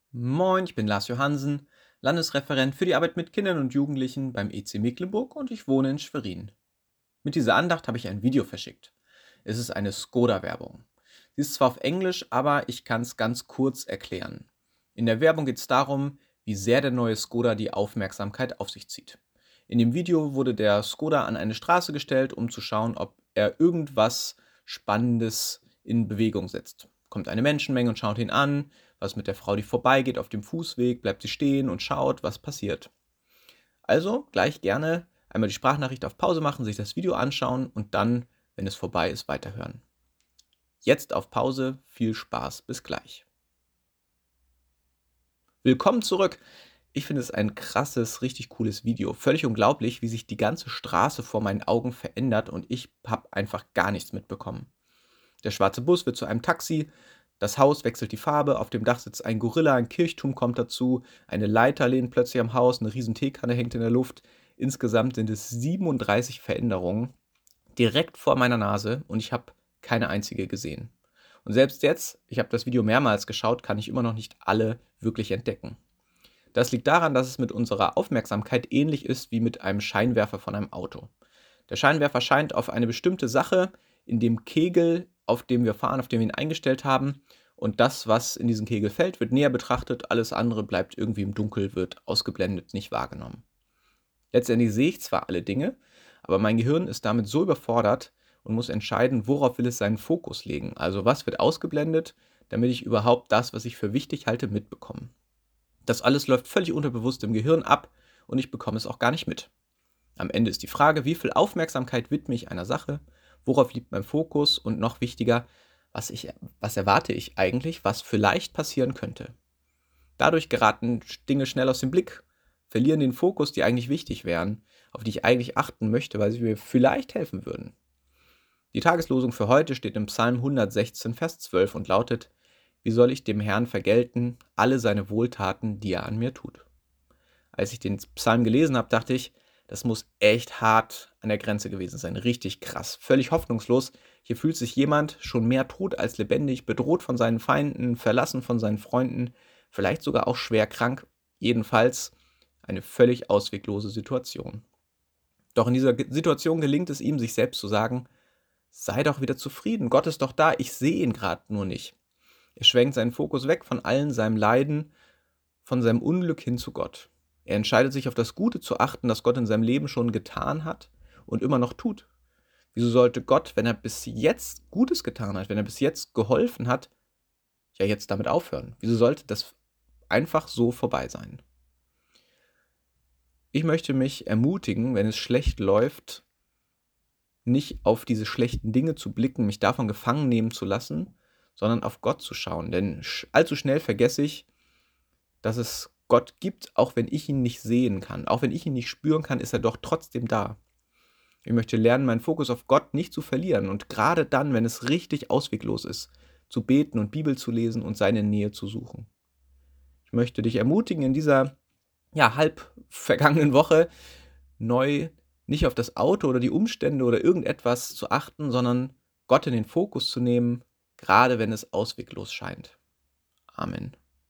Moin, ich bin Lars Johansen, Landesreferent für die Arbeit mit Kindern und Jugendlichen beim EC Mecklenburg und ich wohne in Schwerin. Mit dieser Andacht habe ich ein Video verschickt. Es ist eine Skoda-Werbung. Sie ist zwar auf Englisch, aber ich kann es ganz kurz erklären. In der Werbung geht es darum, wie sehr der neue Skoda die Aufmerksamkeit auf sich zieht. In dem Video wurde der Skoda an eine Straße gestellt, um zu schauen, ob er irgendwas Spannendes in Bewegung setzt. Kommt eine Menschenmenge und schaut ihn an, was mit der Frau, die vorbeigeht auf dem Fußweg, bleibt sie stehen und schaut, was passiert. Also gleich gerne einmal die Sprachnachricht auf Pause machen, sich das Video anschauen und dann, wenn es vorbei ist, weiterhören. Jetzt auf Pause, viel Spaß, bis gleich. Willkommen zurück. Ich finde es ein krasses, richtig cooles Video. Völlig unglaublich, wie sich die ganze Straße vor meinen Augen verändert und ich habe einfach gar nichts mitbekommen. Der schwarze Bus wird zu einem Taxi, das Haus wechselt die Farbe, auf dem Dach sitzt ein Gorilla, ein Kirchturm kommt dazu, eine Leiter lehnt plötzlich am Haus, eine riesen Teekanne hängt in der Luft. Insgesamt sind es 37 Veränderungen direkt vor meiner Nase und ich habe keine einzige gesehen. Und selbst jetzt, ich habe das Video mehrmals geschaut, kann ich immer noch nicht alle wirklich entdecken. Das liegt daran, dass es mit unserer Aufmerksamkeit ähnlich ist wie mit einem Scheinwerfer von einem Auto. Der Scheinwerfer scheint auf eine bestimmte Sache in dem Kegel, auf dem wir fahren, auf dem wir ihn eingestellt haben. Und das, was in diesen Kegel fällt, wird näher betrachtet. Alles andere bleibt irgendwie im Dunkel, wird ausgeblendet, nicht wahrgenommen. Letztendlich sehe ich zwar alle Dinge, aber mein Gehirn ist damit so überfordert und muss entscheiden, worauf will es seinen Fokus legen. Also was wird ausgeblendet, damit ich überhaupt das, was ich für wichtig halte, mitbekomme. Das alles läuft völlig unterbewusst im Gehirn ab und ich bekomme es auch gar nicht mit. Am Ende ist die Frage, wie viel Aufmerksamkeit widme ich einer Sache, worauf liegt mein Fokus und noch wichtiger, was erwarte ich eigentlich, was vielleicht passieren könnte. Dadurch geraten Dinge schnell aus dem Blick, verlieren den Fokus, die eigentlich wichtig wären, auf die ich eigentlich achten möchte, weil sie mir vielleicht helfen würden. Die Tageslosung für heute steht im Psalm 116, Vers 12 und lautet: Wie soll ich dem Herrn vergelten, alle seine Wohltaten, die er an mir tut? Als ich den Psalm gelesen habe, dachte ich, das muss echt hart an der Grenze gewesen sein. Richtig krass. Völlig hoffnungslos. Hier fühlt sich jemand schon mehr tot als lebendig, bedroht von seinen Feinden, verlassen von seinen Freunden, vielleicht sogar auch schwer krank. Jedenfalls eine völlig ausweglose Situation. Doch in dieser Situation gelingt es ihm, sich selbst zu sagen: Sei doch wieder zufrieden. Gott ist doch da. Ich sehe ihn gerade nur nicht. Er schwenkt seinen Fokus weg von allen seinem Leiden, von seinem Unglück hin zu Gott. Er entscheidet sich auf das Gute zu achten, das Gott in seinem Leben schon getan hat und immer noch tut. Wieso sollte Gott, wenn er bis jetzt Gutes getan hat, wenn er bis jetzt geholfen hat, ja jetzt damit aufhören? Wieso sollte das einfach so vorbei sein? Ich möchte mich ermutigen, wenn es schlecht läuft, nicht auf diese schlechten Dinge zu blicken, mich davon gefangen nehmen zu lassen, sondern auf Gott zu schauen. Denn allzu schnell vergesse ich, dass es Gott gibt, auch wenn ich ihn nicht sehen kann. Auch wenn ich ihn nicht spüren kann, ist er doch trotzdem da. Ich möchte lernen, meinen Fokus auf Gott nicht zu verlieren und gerade dann, wenn es richtig ausweglos ist, zu beten und Bibel zu lesen und seine Nähe zu suchen. Ich möchte dich ermutigen, in dieser halb vergangenen Woche neu nicht auf das Auto oder die Umstände oder irgendetwas zu achten, sondern Gott in den Fokus zu nehmen, gerade wenn es ausweglos scheint. Amen.